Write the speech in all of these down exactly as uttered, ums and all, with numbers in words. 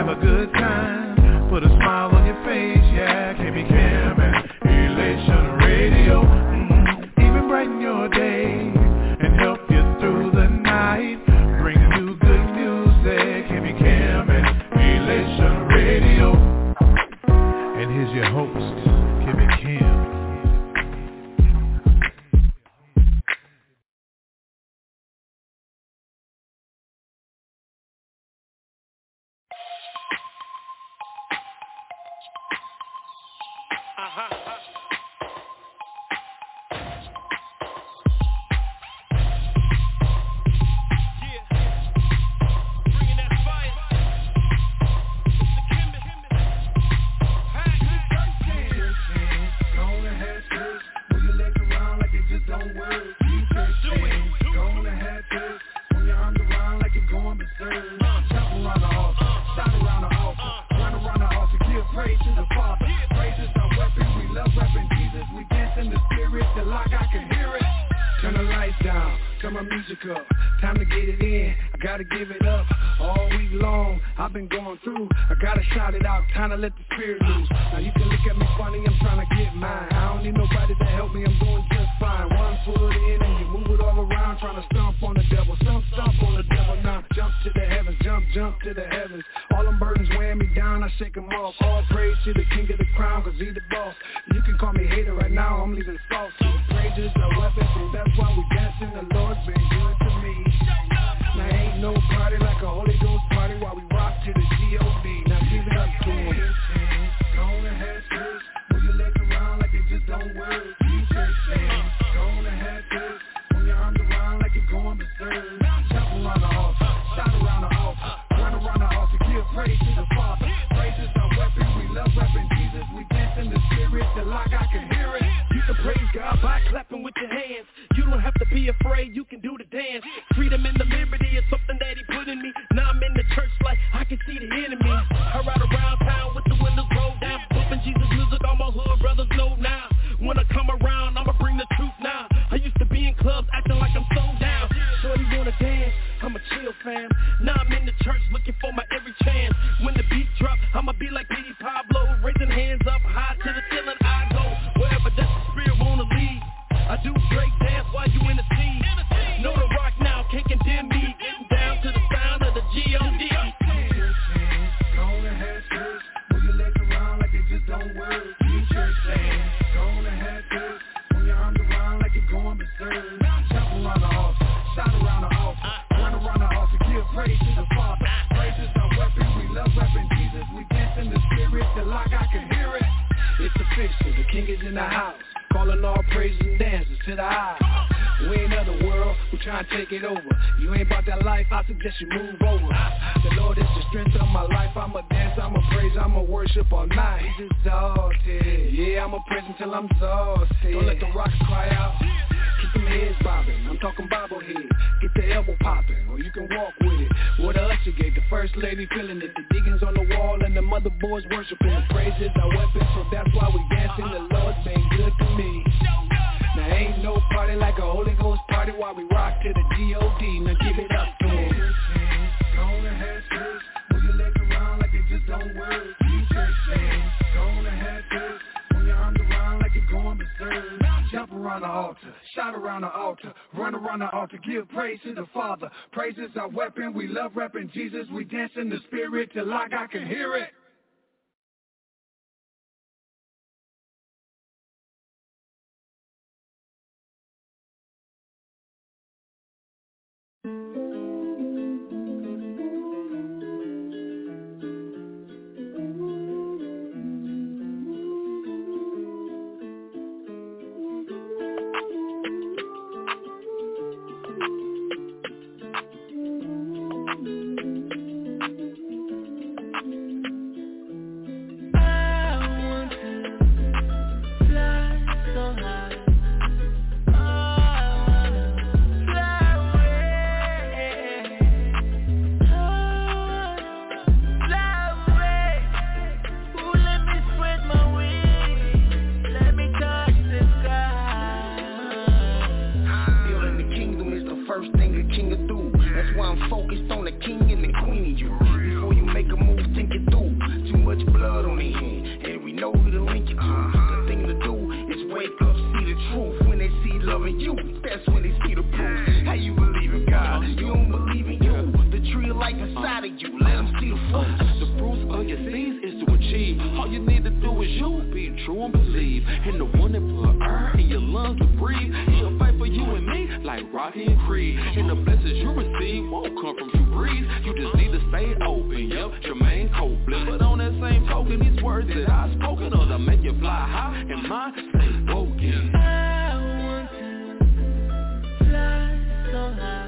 have a good time, put a smile on your face, yeah. K B Cam and Elation Radio, mm-hmm. Even brighten your day and help you through the night. Bring you good music, K B Cam and Elation Radio. And here's your host, K B Cam. Jesus, we dance in the spirit till like I can hear it. first thing a king will do. That's why I'm focused on the king and the queen of you. Before you make a move, think it you. That's when they see the proof. How you believe in God? You don't believe in you. The tree of life inside of you. Let them see the fruit. The fruits of your seeds is to achieve. All you need to do is you be true and believe. And the one that put air in your lungs to breathe, he'll fight for you and me like Rocky and Creed. And the blessings you receive won't come from you breathe. You just need to stay open. Yep, Jermaine Copeland. But on that same token, these words that I've spoken of to make you fly high and mine stay broken. I want to fly so high.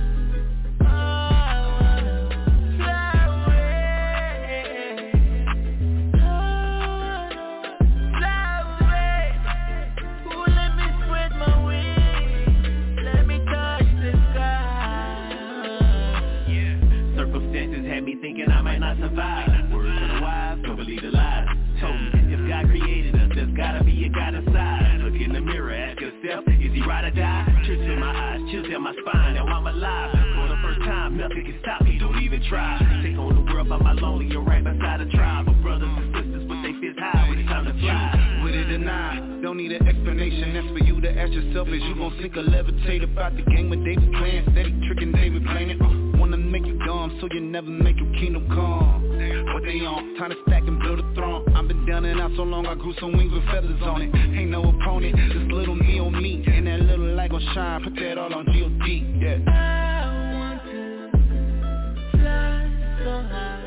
Thinking I might not survive. Words to the wise, don't believe the lies. Told me, if God created us, there's gotta be a God inside. Look in the mirror, ask yourself, is he right or die? Tears in my eyes, chills in my spine, now I'm alive. For the first time, nothing can stop me, don't even try. Take on the world by my lonely, you're right beside a tribe of brothers and sisters, but they fist high when it's time to fly. Would it deny? Don't need an explanation, that's for you to ask yourself. Is you gon' sink or levitate about the game when David playing? Steady tricking David playing it. uh, Wanna make you dumb, so you never make your kingdom come. What they on? Time to stack and build a throne. I've been down and out so long, I grew some wings with feathers on it. Ain't no opponent, just little me on me. And that little light gon' shine, put that all on G O D, yeah. I want to fly so high.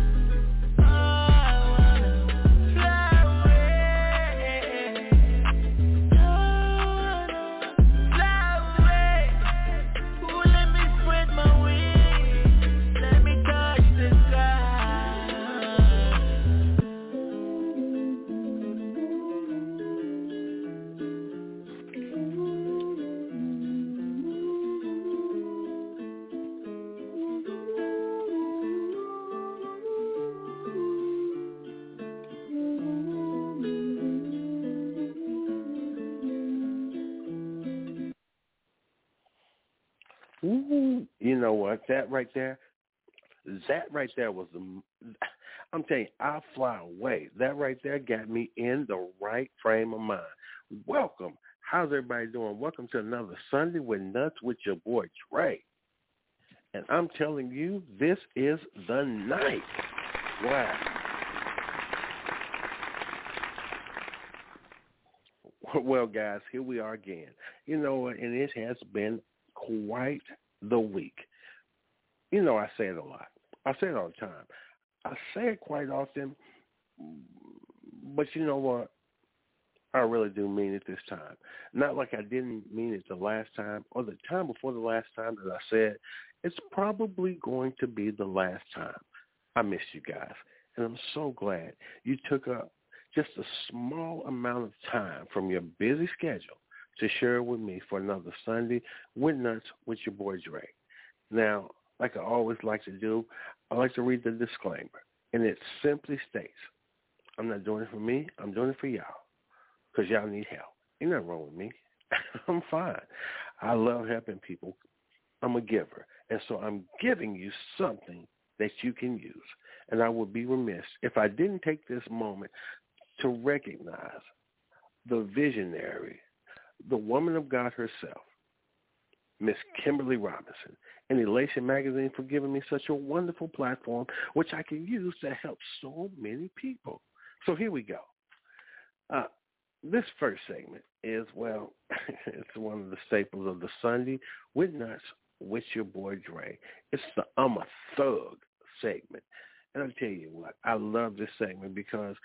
Ooh, you know what? That right there, that right there was the, I'm telling you, I'll fly away. That right there got me in the right frame of mind. Welcome. How's everybody doing? Welcome to another Sunday with Nuts with your boy Trey. And I'm telling you, this is the night. Wow. Well, guys, here we are again. You know, and it has been quite the week. You know, I say it a lot. I say it all the time. I say it quite often, but you know what? I really do mean it this time. Not like I didn't mean it the last time or the time before the last time that I said. It's probably going to be the last time. I miss you guys, and I'm so glad you took up just a small amount of time from your busy schedule to share with me for another Sunday with Nuts with your boy Dre. Now, like I always like to do, I like to read the disclaimer, and it simply states, I'm not doing it for me, I'm doing it for y'all, because y'all need help. Ain't nothing wrong with me. I'm fine. I love helping people. I'm a giver, and so I'm giving you something that you can use, and I would be remiss if I didn't take this moment to recognize the visionary, the woman of God herself, Miss Kimberly Robinson, and Elation Magazine for giving me such a wonderful platform, which I can use to help so many people. So here we go. Uh, this first segment is, well, it's one of the staples of the Sunday with Nuts with your boy Dre. It's the I'm a Thug segment. And I'll tell you what, I love this segment because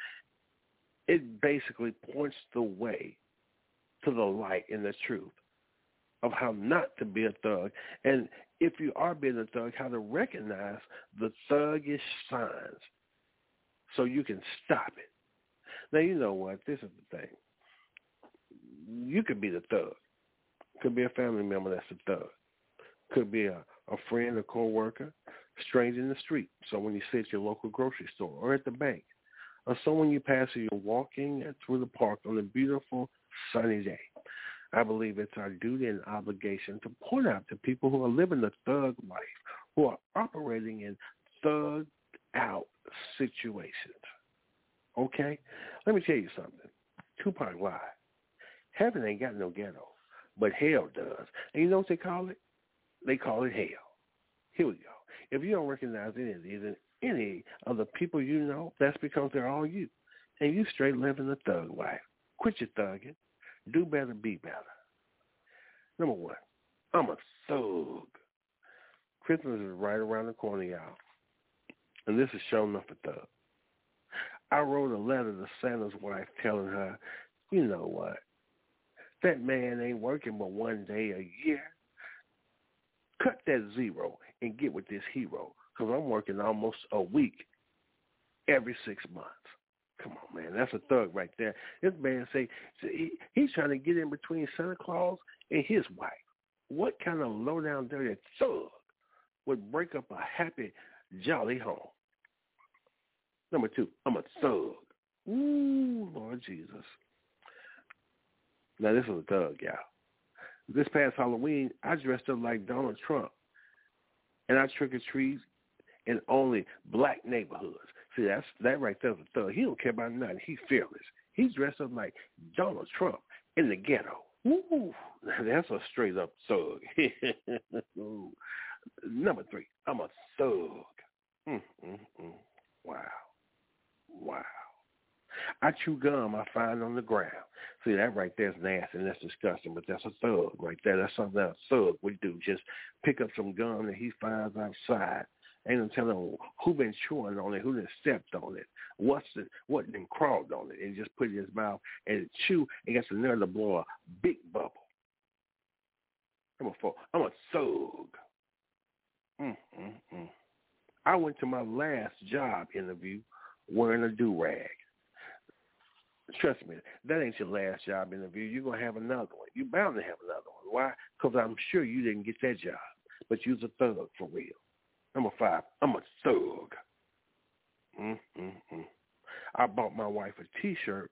it basically points the way to the light and the truth of how not to be a thug. And if you are being a thug, how to recognize the thuggish signs so you can stop it. Now, you know what? This is the thing. You could be the thug. Could be a family member that's a thug. Could be a, a friend, a co-worker, stranger in the street, someone you see at your local grocery store or at the bank, or someone you pass as you're walking through the park on a beautiful sunny day. I believe it's our duty and obligation to point out to people who are living the thug life, who are operating in thug-out situations. Okay? Let me tell you something. Tupac lied. Heaven ain't got no ghetto, but hell does. And you know what they call it? They call it hell. Here we go. If you don't recognize any of these, and any of the people you know, that's because they're all you. And you straight living the thug life. Quit your thugging. Do better, be better. Number one, I'm a thug. Christmas is right around the corner, y'all. And this is showing up a thug. I wrote a letter to Santa's wife telling her, you know what, that man ain't working but one day a year. Cut that zero and get with this hero, because I'm working almost a week every six months. Come on, man. That's a thug right there. This man say, he, he's trying to get in between Santa Claus and his wife. What kind of low-down, dirty thug would break up a happy, jolly home? Number two, I'm a thug. Ooh, Lord Jesus. Now, this is a thug, y'all. This past Halloween, I dressed up like Donald Trump, and I trick-or-treat in only black neighborhoods. See, that's that right there's a thug. He don't care about nothing. He's fearless. He's dressed up like Donald Trump in the ghetto. Ooh, that's a straight-up thug. Number three, I'm a thug. Mm, mm, mm. Wow. Wow. I chew gum I find on the ground. See, that right there is nasty and that's disgusting, but that's a thug right there. That's something that a thug would do. Just pick up some gum that he finds outside. Ain't no telling who been chewing on it, who done stepped on it, what's the, what done crawled on it, and just put it in his mouth and chew and gets the nerve to blow a big bubble. Number four, I'm a thug. Mm, mm, mm. I went to my last job interview wearing a do-rag. Trust me, that ain't your last job interview. You're going to have another one. You're bound to have another one. Why? Because I'm sure you didn't get that job, but you're a thug for real. Number five, I'm a thug. Mm, mm, mm. I bought my wife a T-shirt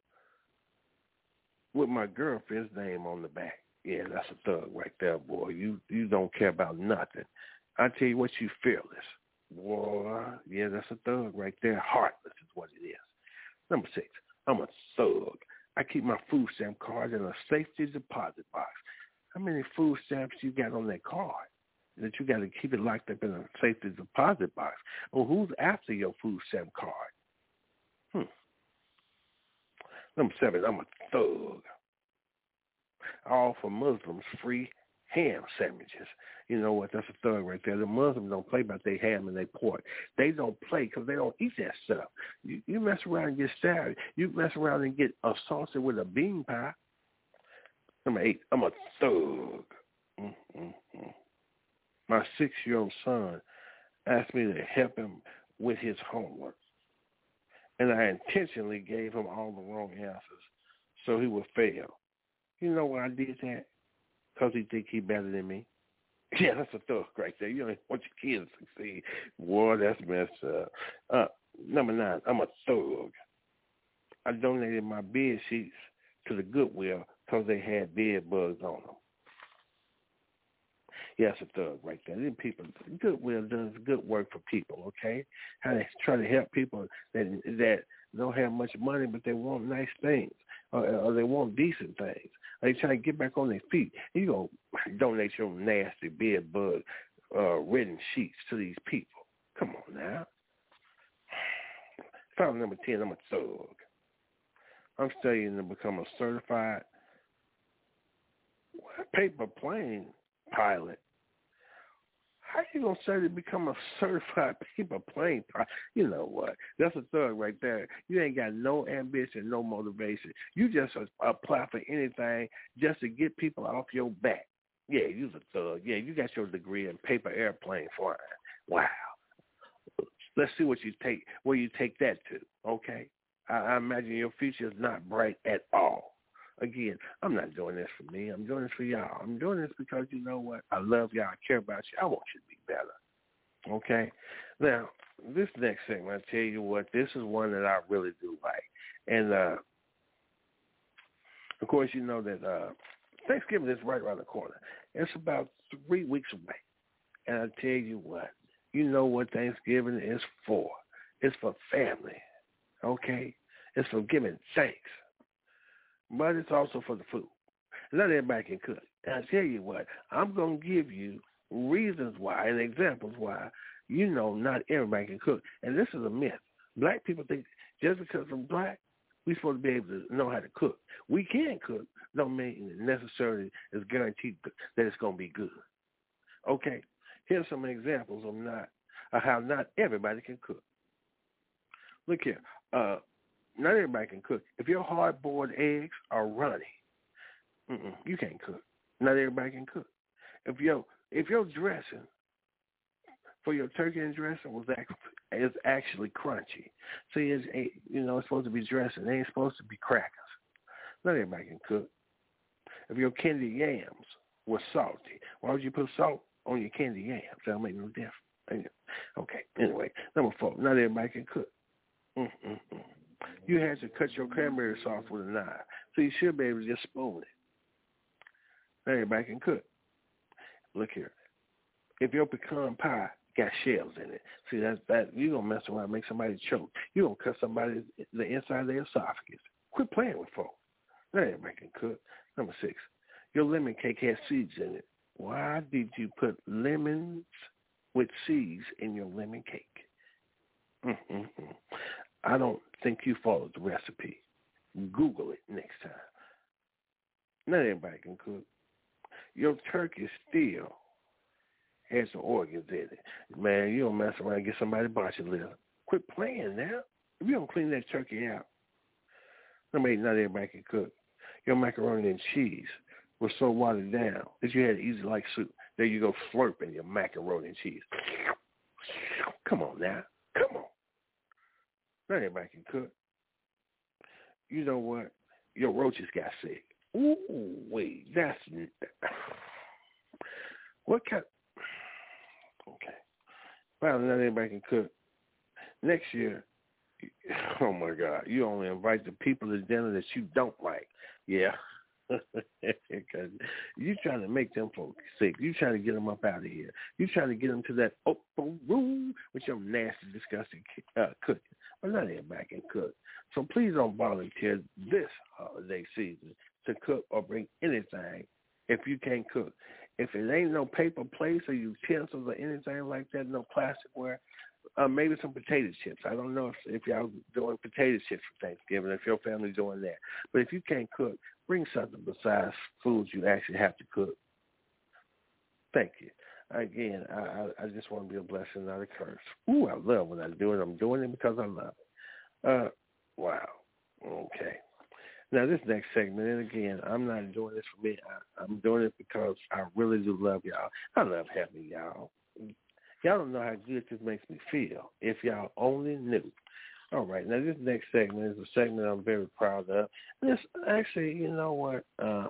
with my girlfriend's name on the back. Yeah, that's a thug right there, boy. You you don't care about nothing. I tell you what, you fearless. Boy, yeah, that's a thug right there. Heartless is what it is. Number six, I'm a thug. I keep my food stamp card in a safety deposit box. How many food stamps you got on that card that you got to keep it locked up in a safety deposit box? Well, who's after your food stamp card? Hmm. Number seven, I'm a thug. I offer Muslims free ham sandwiches. You know what? That's a thug right there. The Muslims don't play about their ham and their pork. They don't play because they don't eat that stuff. You, you mess around and get stabbed. You mess around and get assaulted with a bean pie. Number eight, I'm a thug. Mm-mm-mm. My six-year-old son asked me to help him with his homework, and I intentionally gave him all the wrong answers so he would fail. You know why I did that? Because he think he better than me. Yeah, that's a thug right there. You don't want your kids to succeed. Boy, that's messed up. Uh, number nine, I'm a thug. I donated my bed sheets to the Goodwill because they had bed bugs on them. Yeah, that's a thug right there. Them people, Goodwill does good work for people, okay? How they try to help people that that don't have much money, but they want nice things, or, or they want decent things. They try to get back on their feet. You go donate your nasty bed bug uh, ridden sheets to these people. Come on now. Problem number ten, I'm a thug. I'm studying to become a certified paper plane pilot. How you going to say to become a certified paper plane pilot? You know what? That's a thug right there. You ain't got no ambition, no motivation. You just apply for anything just to get people off your back. Yeah, you's a thug. Yeah, you got your degree in paper airplane flying. Wow. Let's see what you take, where you take that to, okay? I, I imagine your future is not bright at all. Again, I'm not doing this for me. I'm doing this for y'all. I'm doing this because, you know what? I love y'all. I care about you. I want you to be better. Okay? Now, this next segment, I tell you what, this is one that I really do like. And, uh, of course, you know that uh, Thanksgiving is right around the corner. It's about three weeks away. And I tell you what, you know what Thanksgiving is for. It's for family. Okay? It's for giving thanks. But it's also for the food. Not everybody can cook. And I tell you what, I'm going to give you reasons why and examples why, you know, not everybody can cook. And this is a myth. Black people think just because I'm black, we're supposed to be able to know how to cook. We can cook. Don't mean necessarily it's guaranteed that it's going to be good. Okay, here's some examples of not of how not everybody can cook. Look here. Uh, not everybody can cook. If your hard-boiled eggs are runny, mm-mm, you can't cook. Not everybody can cook. If your if your dressing for your turkey and dressing was actually, is actually crunchy, see, it's you know it's supposed to be dressing. It ain't supposed to be crackers. Not everybody can cook. If your candy yams were salty, why would you put salt on your candy yams? That'll make no difference. Okay. Anyway, number four. Not everybody can cook. Mm-mm-mm. You had to cut your cranberry sauce with a knife, so you should be able to just spoon it. Not everybody can cook. Look here. If your pecan pie got shells in it, see, that's that you're going to mess around and make somebody choke. You're going to cut somebody the inside of their esophagus. Quit playing with folks. Not everybody can cook. Number six. Your lemon cake has seeds in it. Why did you put lemons with seeds in your lemon cake? Mm-mm-mm. I don't think you followed the recipe. Google it next time. Not everybody can cook. Your turkey still has some organs in it. Man, you don't mess around and get somebody botulism liver. Quit playing now. If you don't clean that turkey out, number eight, not everybody can cook. Your macaroni and cheese was so watered down that you had to eat it like soup. There you go, slurping your macaroni and cheese. Come on now. Come on. Not everybody can cook. You know what? Your roaches got sick. Ooh, wait, that's... What kind... Okay. Well, not everybody can cook. Next year, oh, my God, you only invite the people to dinner that you don't like. Yeah. Because you trying to make them folks sick. You trying to get them up out of here. You trying to get them to that open room with your nasty, disgusting uh, cooking. But not everybody can cook. So please don't volunteer this holiday season to cook or bring anything if you can't cook. If it ain't no paper plates or utensils or anything like that, no plasticware, uh, maybe some potato chips. I don't know if, if y'all doing potato chips for Thanksgiving, if your family's doing that. But if you can't cook, bring something besides foods you actually have to cook. Thank you. Again, I, I, I just want to be a blessing, not a curse. Ooh, I love when I do it. I'm doing it because I love it. Uh, wow. Okay. Now, this next segment, and again, I'm not doing this for me. I, I'm doing it because I really do love y'all. I love having y'all. Y'all don't know how good this makes me feel if y'all only knew. All right. Now, this next segment is a segment I'm very proud of. This actually, you know what? Uh,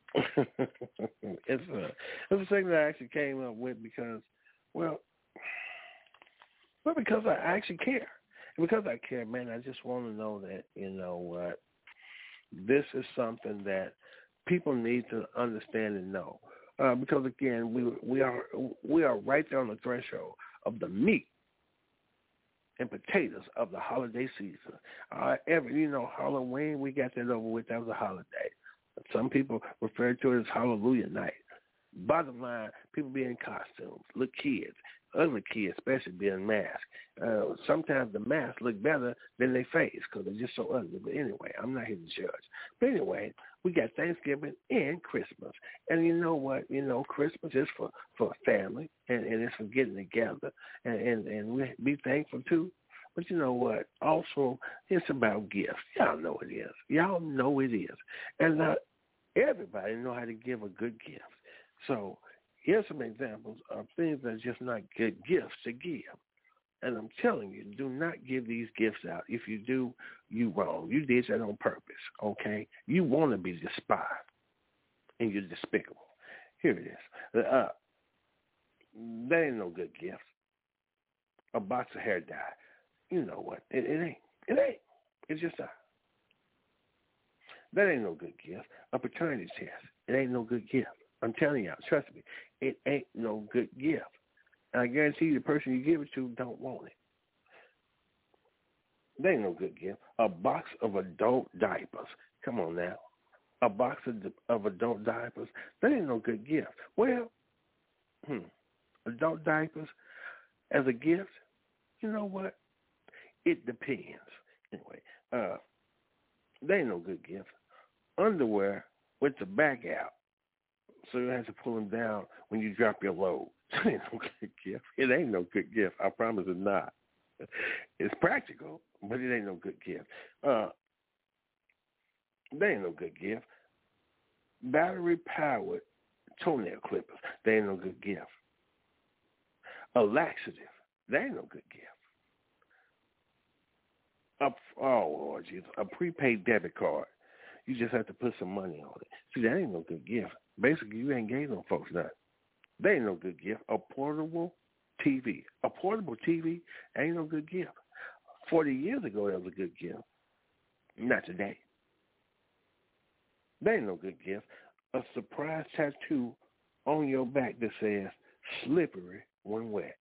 it's, a, it's a segment I actually came up with because, well, well, because I actually care. And because I care, man, I just want to know that, you know what, this is something that people need to understand and know. Uh, because again, we we are we are right there on the threshold of the meat and potatoes of the holiday season. Uh, every you know, Halloween, we got that over with. That was a holiday. Some people refer to it as Hallelujah Night. Bottom line, people be in costumes, little kids, ugly kids, especially being masked. Uh, sometimes the masks look better than their face because they're just so ugly. But anyway, I'm not here to judge. But anyway, we got Thanksgiving and Christmas. And you know what? You know, Christmas is for, for family, and, and it's for getting together. And, and, and we be thankful, too. But you know what? Also, it's about gifts. Y'all know it is. Y'all know it is. And uh, everybody know how to give a good gift. So here's some examples of things that are just not good gifts to give. And I'm telling you, do not give these gifts out. If you do, you wrong. You did that on purpose, okay? You want to be despised, and you're despicable. Here it is. Uh, that ain't no good gift. A box of hair dye. You know what? It, it ain't. It ain't. It's just not. That ain't no good gift. A paternity test. It ain't no good gift. I'm telling y'all, trust me, it ain't no good gift. And I guarantee you the person you give it to don't want it. That ain't no good gift. A box of adult diapers. Come on now. a box of, of adult diapers, that ain't no good gift. Well, hmm, adult diapers as a gift, you know what? It depends. Anyway, uh, they ain't no good gift. Underwear with the back out, so you have to pull them down when you drop your load. It ain't no good gift. It ain't no good gift. I promise it's not. It's practical, but it ain't no good gift. Uh, they ain't no good gift. Battery-powered toenail clippers, they ain't no good gift. A laxative, they ain't no good gift. A, oh, Lord Jesus, a prepaid debit card, you just have to put some money on it. See, that ain't no good gift. Basically, you ain't gave them folks nothing. They ain't no good gift. A portable T V. A portable T V ain't no good gift. Forty years ago, that was a good gift. Not today. They ain't no good gift. A surprise tattoo on your back that says slippery when wet.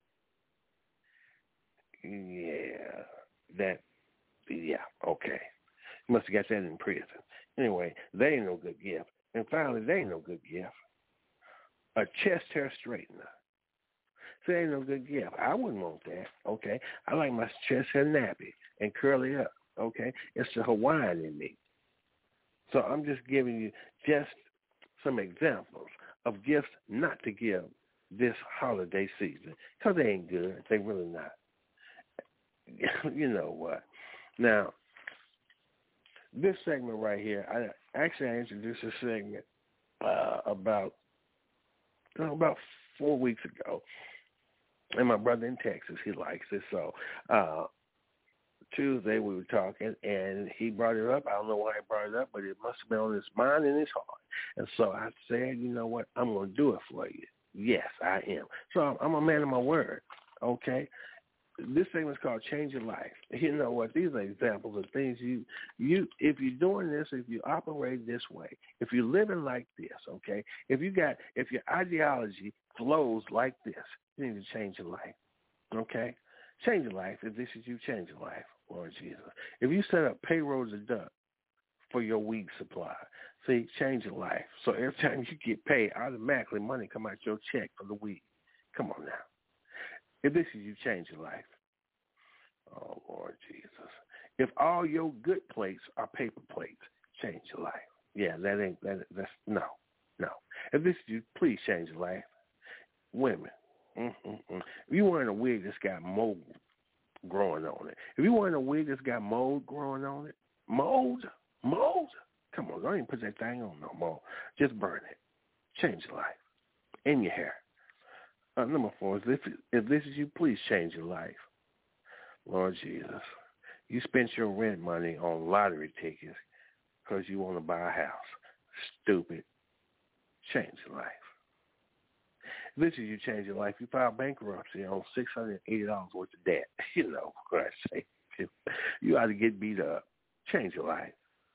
Yeah, that, yeah, okay. You must have got that in prison. Anyway, they ain't no good gift. And finally, they ain't no good gift. A chest hair straightener. So they ain't no good gift. I wouldn't want that, okay? I like my chest hair nappy and curly up, okay? It's the Hawaiian in me. So I'm just giving you just some examples of gifts not to give this holiday season because they ain't good. They really not. You know what? Now, this segment right here, I actually I introduced this segment uh, about you know, about four weeks ago, and my brother in Texas, he likes it. So uh, Tuesday we were talking, and he brought it up. I don't know why he brought it up, but it must have been on his mind and his heart. And so I said, you know what, I'm going to do it for you. Yes, I am. So I'm a man of my word, okay? This thing is called Change Your Life. You know what? These are examples of things you, you, if you're doing this, if you operate this way, if you're living like this, okay, if you got, if your ideology flows like this, you need to change your life, okay? Change your life. If this is you, change your life, Lord Jesus. If you set up payroll deduct for your week supply, see, change your life. So every time you get paid, automatically money come out your check for the week. Come on now. If this is you, change your life. Oh, Lord Jesus. If all your good plates are paper plates, change your life. Yeah, that ain't, that, that's, no, no. If this is you, please change your life. Women, mm-mm-mm. If you're wearing a wig that's got mold growing on it, if you're wearing a wig that's got mold growing on it, mold, mold, come on, don't even put that thing on no more. Just burn it. Change your life. In your hair. Uh, number four is if, if this is you, please change your life. Lord Jesus, you spent your rent money on lottery tickets because you want to buy a house. Stupid. Change your life. If this is you, change your life. You file bankruptcy on six hundred eighty dollars worth of debt. You know, what I say, you ought to get beat up. Change your life.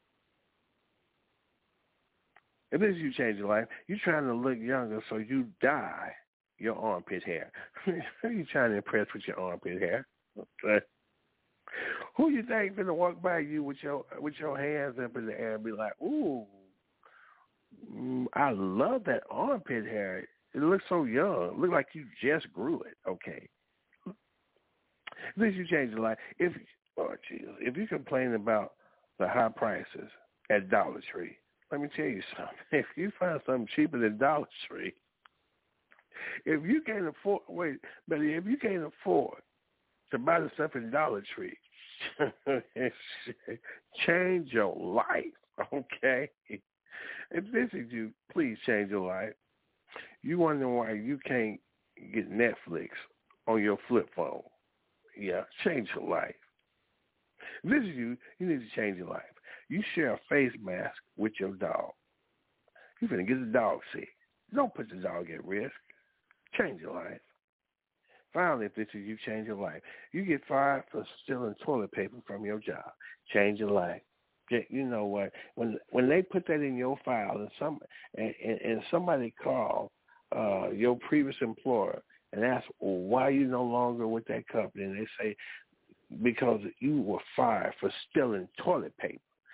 If this is you, change your life. You're trying to look younger so you dye your armpit hair. Who are you trying to impress with your armpit hair? Okay. Who you think gonna walk by you with your with your hands up in the air and be like, "Ooh, mm, I love that armpit hair. It looks so young. It looks like you just grew it." Okay. This you change your life. If oh Jesus, if you complain about the high prices at Dollar Tree, let me tell you something. If you find something cheaper than Dollar Tree, if you can't afford, wait, but if you can't afford to buy the stuff in Dollar Tree, change your life, okay? If this is you, please change your life. You wonder why you can't get Netflix on your flip phone. Yeah, change your life. If this is you, you need to change your life. You share a face mask with your dog. You're going to get the dog sick. Don't put the dog at risk. Change your life. Finally, if this is you, change your life. You get fired for stealing toilet paper from your job. Change your life. You know what? When when they put that in your file and some and, and, and somebody call uh, your previous employer and ask why you no longer with that company, and they say because you were fired for stealing toilet paper.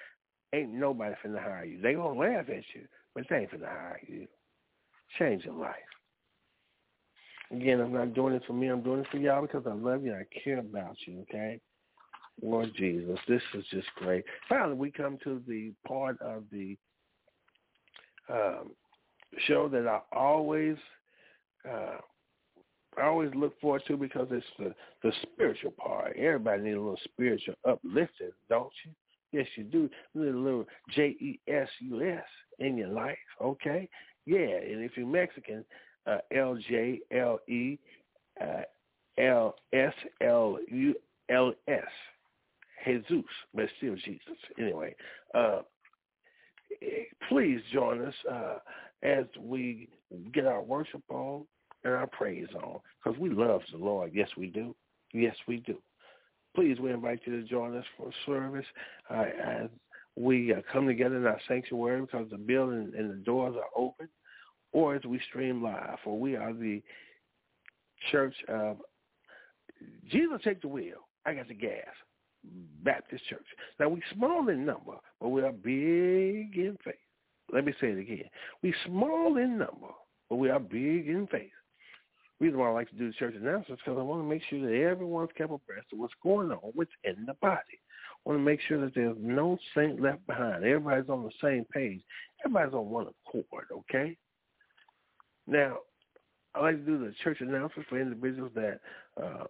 ain't nobody finna hire you. They gonna laugh at you, but they ain't finna hire you. Change your life. Again, I'm not doing it for me. I'm doing it for y'all because I love you and I care about you, okay? Lord Jesus, this is just great. Finally, we come to the part of the um, show that I always uh, I always look forward to because it's the, the spiritual part. Everybody needs a little spiritual uplifting, don't you? Yes, you do. You need a little J E S U S in your life, okay? Yeah, and if you're Mexican, uh, L J L E uh, L S L U L S, Jesus, but still Jesus. Anyway, uh, please join us uh, as we get our worship on and our praise on, because we love the Lord. Yes, we do. Yes, we do. Please, we invite you to join us for service uh, as we uh, come together in our sanctuary because the building and the doors are open, or as we stream live, for we are the church of Jesus Take the Wheel, I Got the Gas Baptist Church. Now, we're small in number, but we are big in faith. Let me say it again. We're small in number, but we are big in faith. The reason why I like to do the church announcements is because I want to make sure that everyone's kept abreast of what's going on within the body. I want to make sure that there's no saint left behind. Everybody's on the same page. Everybody's on one accord, okay? Now, I like to do the church announcements for individuals that uh,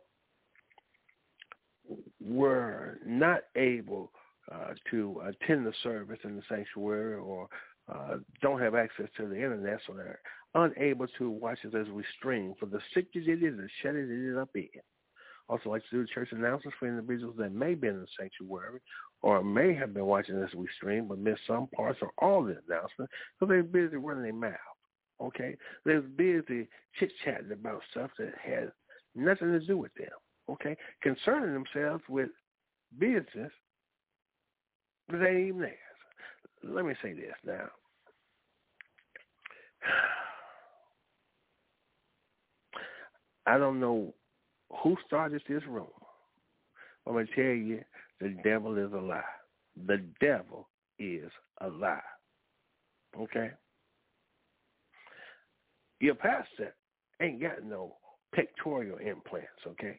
were not able uh, to attend the service in the sanctuary or uh, don't have access to the internet, so they're unable to watch it as we stream. For the sick that it is, and shut it, it up in. Also like to do church announcements for individuals that may be in the sanctuary or may have been watching as we stream but missed some parts or all the announcements because they're busy running their mouth, okay? They're busy chit-chatting about stuff that has nothing to do with them, okay? Concerning themselves with business that ain't even theirs. Let me say this now. I don't know who started this room. I'm going to tell you, the devil is a lie. The devil is a lie. Okay? Your pastor ain't got no pectoral implants, okay?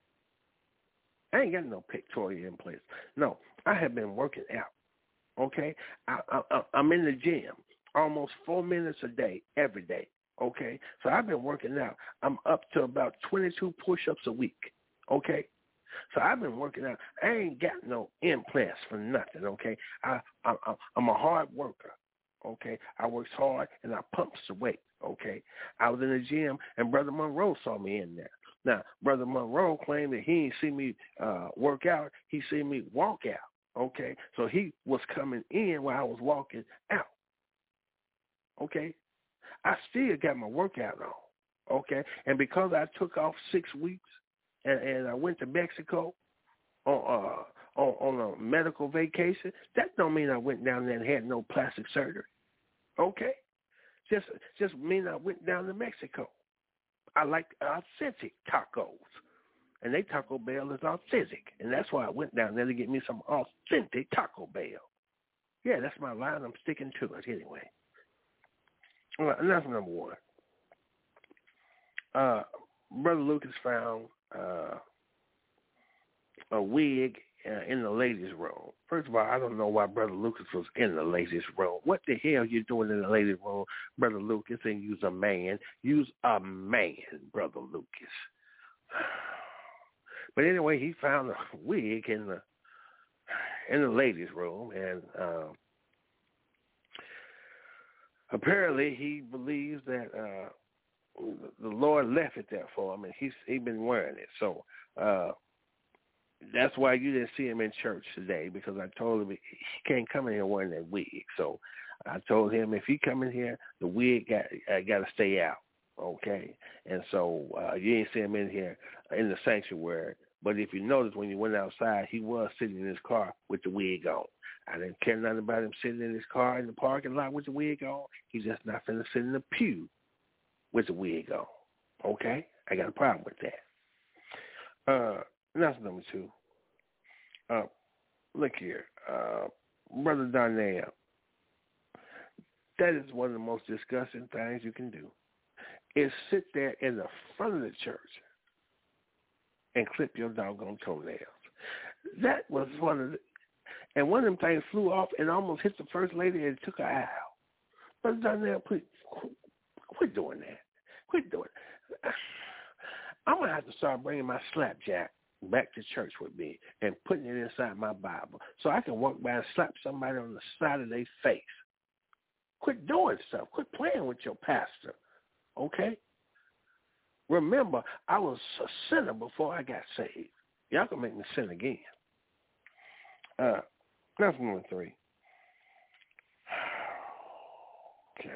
I ain't got no pectoral implants. No, I have been working out, okay? I, I, I'm in the gym almost four minutes a day, every day. Okay, so I've been working out. I'm up to about twenty-two push-ups a week, okay? So I've been working out. I ain't got no implants for nothing, okay? I, I, I'm a hard worker, okay? I works hard and I pumps the weight, okay? I was in the gym and Brother Monroe saw me in there. Now, Brother Monroe claimed that he didn't see me uh, work out. He seen me walk out, okay? So he was coming in while I was walking out, okay? I still got my workout on, okay? And because I took off six weeks and, and I went to Mexico on, uh, on on a medical vacation, that don't mean I went down there and had no plastic surgery, okay? Just just mean I went down to Mexico. I like authentic tacos, and they Taco Bell is authentic, and that's why I went down there to get me some authentic Taco Bell. Yeah, that's my line. I'm sticking to it anyway. Well, that's number one. Uh, Brother Lucas found uh, a wig uh, in the ladies' room. First of all, I don't know why Brother Lucas was in the ladies' room. What the hell you doing in the ladies' room, Brother Lucas? And use a man. Use a man, Brother Lucas. But anyway, he found a wig in the in the ladies' room, and uh, apparently, he believes that uh, the Lord left it there for him, and he's he been wearing it. So uh, that's why you didn't see him in church today, because I told him he can't come in here wearing that wig. So I told him if he come in here, the wig got uh, got to stay out, okay? And so uh, you ain't see him in here in the sanctuary. But if you notice, when you went outside, he was sitting in his car with the wig on. I didn't care nothing about him sitting in his car in the parking lot with the wig on. He's just not finna sit in the pew with the wig on. Okay? I got a problem with that. Uh, that's number two. Uh, look here. Uh, Brother Darnell, that is one of the most disgusting things you can do, is sit there in the front of the church and clip your doggone toenails. That was one of the, and one of them things flew off and almost hit the first lady and took her eye out. Brother Darnell, quit, quit, quit doing that. Quit doing it. I'm going to have to start bringing my slapjack back to church with me and putting it inside my Bible so I can walk by and slap somebody on the side of their face. Quit doing stuff. Quit playing with your pastor, okay? Remember, I was a sinner before I got saved. Y'all can make me sin again. Uh, that's number three. Okay.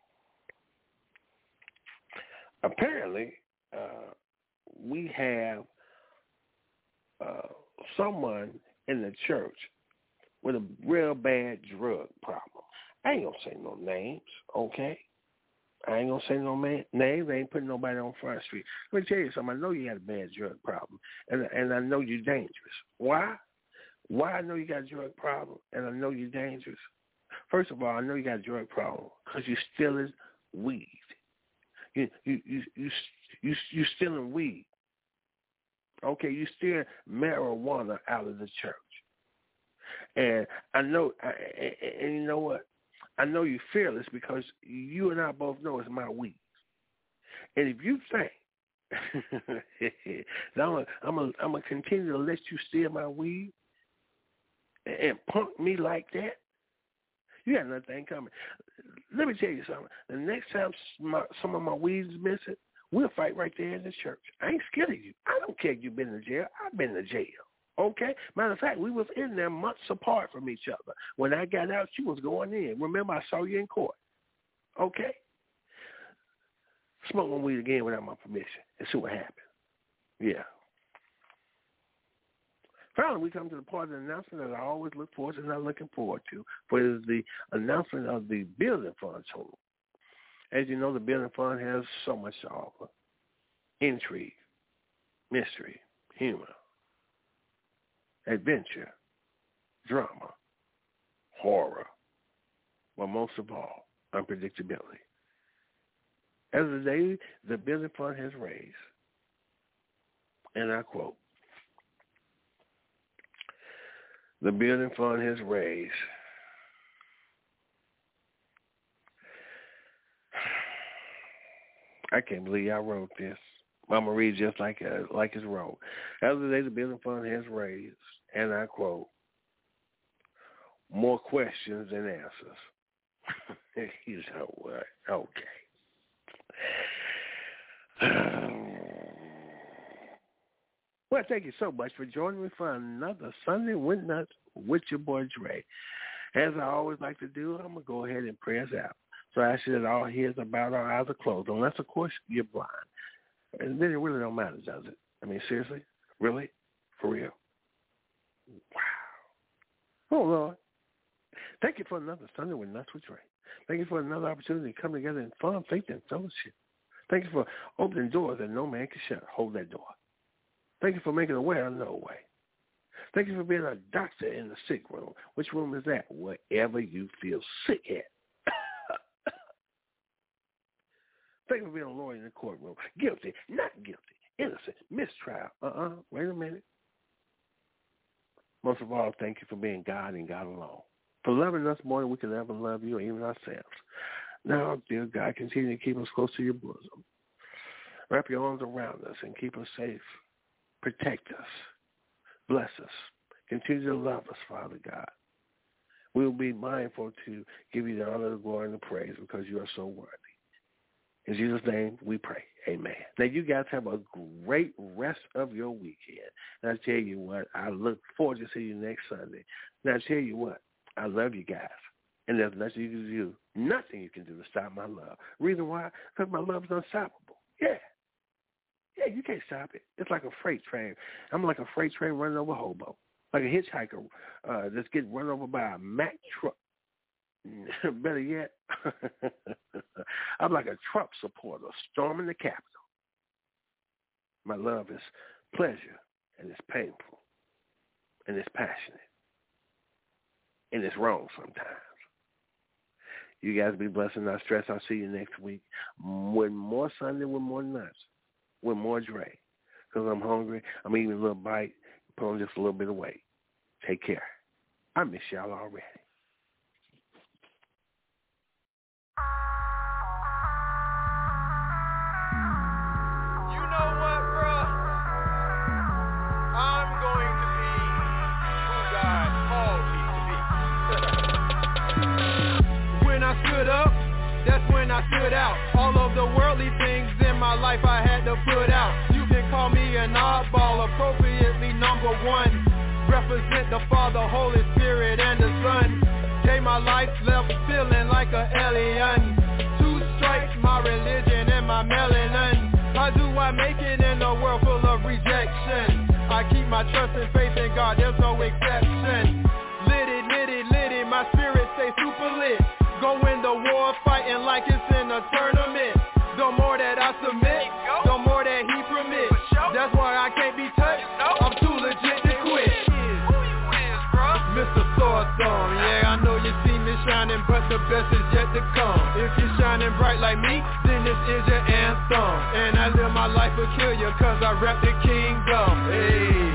Apparently, uh, we have uh, someone in the church with a real bad drug problem. I ain't gonna say no names, okay? I ain't gonna say no man, names. I ain't putting nobody on Front Street. Let me tell you something. I know you got a bad drug problem, and and I know you're dangerous. Why? Why I know you got a drug problem, and I know you're dangerous. First of all, I know you got a drug problem because you're stealing weed. You you you you you you stealing weed. Okay, you steal marijuana out of the church, and I know. And, and you know what? I know you're fearless because you and I both know it's my weed. And if you think that I'm gonna I'm gonna I'm gonna continue to let you steal my weed and punk me like that, you got nothing coming. Let me tell you something. The next time my, some of my weed is missing, we'll fight right there in the church. I ain't scared of you. I don't care if you've been in jail. I've been in jail. Okay? Matter of fact, we was in there months apart from each other. When I got out, she was going in. Remember, I saw you in court. Okay? Smoke my weed again without my permission and see what happens. Yeah. Finally, we come to the part of the announcement that I always look forward to and I'm looking forward to, for it is the announcement of the building fund total. As you know, the building fund has so much to offer. Intrigue, mystery, humor, adventure, drama, horror, but most of all, unpredictability. As of the day the building fund has raised, and I quote, the building fund has raised I can't believe I wrote this. I'm going to read just like uh, like it's wrote. As of the day the building fund has raised, and I quote, more questions than answers. You know what? Okay. Well, thank you so much for joining me for another Sunday with Nuts with your boy Dre. As I always like to do, I'm going to go ahead and pray us out. So I ask you that all ears are bowed, our eyes are closed, unless, of course, you're blind. And then it really don't matter, does it? I mean, seriously? Really? For real? Wow. Oh, Lord. Thank you for another Sunday with Nuts with Dre. Thank you for another opportunity to come together in fun, faith, and fellowship. Thank you for opening doors that no man can shut. Hold that door. Thank you for making a way out of no way. Thank you for being a doctor in the sick room. Which room is that? Wherever you feel sick at. Thank you for being a lawyer in the courtroom. Guilty, not guilty, innocent, mistrial. Uh-uh, wait a minute. Most of all, thank you for being God and God alone. For loving us more than we can ever love you or even ourselves. Now, dear God, continue to keep us close to your bosom. Wrap your arms around us and keep us safe. Protect us. Bless us. Continue to love us, Father God. We will be mindful to give you the honor, the glory, and the praise because you are so worthy. In Jesus' name, we pray. Amen. Now, you guys have a great rest of your weekend. And I tell you what, I look forward to seeing you next Sunday. Now, I tell you what, I love you guys. And there's nothing you can do, nothing you can do to stop my love. Reason why? Because my love is unstoppable. Yeah. Yeah, you can't stop it. It's like a freight train. I'm like a freight train running over a hobo. Like a hitchhiker uh, that's getting run over by a Mack truck. Better yet, I'm like a Trump supporter storming the Capitol. My love is pleasure, and it's painful, and it's passionate. and it's wrong sometimes. You guys be blessed and not stressed. I'll see you next week with more Sunday, with more nuts, with more Dre. Because I'm hungry. I'm eating a little bite, put on just a little bit of weight. Take care. I miss y'all already. You know what, bro? I'm going to be who God called me to be. When I stood up, that's when I stood out. All of the worldly things in my life I had to put out. You can call me an oddball, appropriately number one. Represent the Father, Holy Spirit, and the Son. Gave my life, left feeling like an alien. Two stripes, my religion and my melanin. How do I make it in a world full of rejection? I keep my trust and faith in God, there's no exception. Litty, litty, litty, my spirit stay super lit. Go in the war fighting like it's in a tournament. The more that I submit, the more that he permits. That's why I can't be touched, I'm too legit to quit. Mister Sword Thumb, yeah, I know you see me shining, but the best is yet to come. If you're shining bright like me, then this is your anthem. And I live my life peculiar, cause I rap the kingdom. Hey,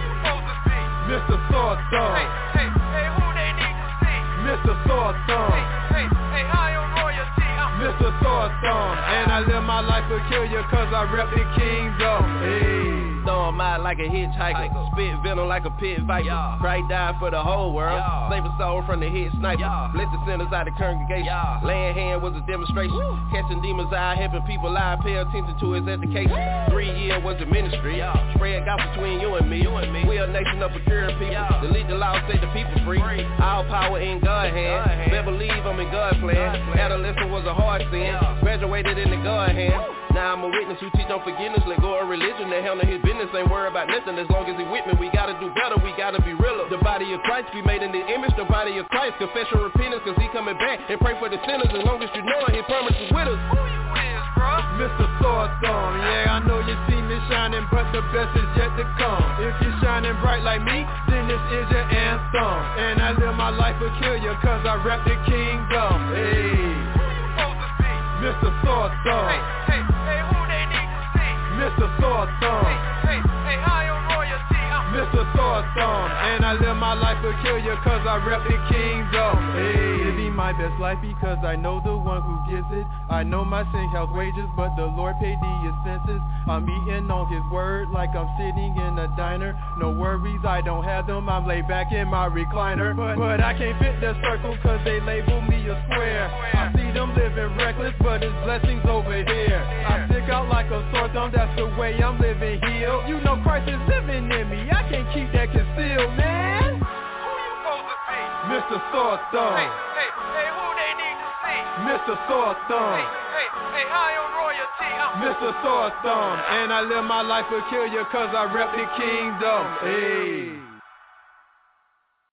Mister Sword Thumb. Hey, hey, hey, who they need to see? Mister Sword Thumb. Hey, hey, hey, I am royalty. I'm Mister Sword Thumb. And I live my life peculiar, cause I rap the kingdom. Hey. Throw 'em out like a hitchhiker, spit venom like a pit viper. Yeah. Christ died for the whole world, yeah. Save a soul from the hit sniper. Yeah. Bless the sinners out of congregation. Yeah. Laying hand was a demonstration. Woo. Catching demons out, helping people lie. Pay attention to his education. Woo. Three years was the ministry. Yeah. Spread gospel between you and me. You and me. We a nation of procuring people. Yeah. Delete the law, set the people free. free. All power in God's hand. God hand. Better believe I'm in God's plan. God plan. Adolescence was a hard sin. Yeah. Graduated in the God hand. Woo. Now I'm a witness who teach on forgiveness. Let go of religion. They handle his business. Ain't worry about nothing as long as he with me. We gotta do better. We gotta be realer. The body of Christ be made in the image. The body of Christ. Confession, repentance, cause he coming back. And pray for the sinners as long as you know it. His promise is with us. Who you is, bro? Mister Sword Thumb. Yeah, I know you see me shining, but the best is yet to come. If you're shining bright like me, then this is your anthem. And I live my life peculiar, cause I rap the kingdom. Hey, who you supposed to be? Mister Sword Thumb. Hey, hey, hey, who they need to see? Mister Sword Thumb. Hey, hey, hey, I am royalty. I'm Mister Sword Thumb. And I live my life peculiar, cause I rap the kingdom. Hey, living my best life because I know the one who gives it. I know my sin counts wages, but the Lord paid the expenses. I'm eating on his word like I'm sitting in a diner. No worries, I don't have them, I'm laid back in my recliner. But, but I can't fit the circle cause they label me a square. I see them living reckless, but it's blessings over here. I stick out like a sore thumb, that's the way I'm living here. You know Christ is living in me, I can't keep that concealed, man. Who you supposed to be? Mister Sword Thumb. Hey, hey, hey, who they need to see? Mister Sword Thumb. Hey, hey, hey, I am royalty. I'm Mister Sword Thumb. And I live my life peculiar, cause I rep the kingdom. Hey.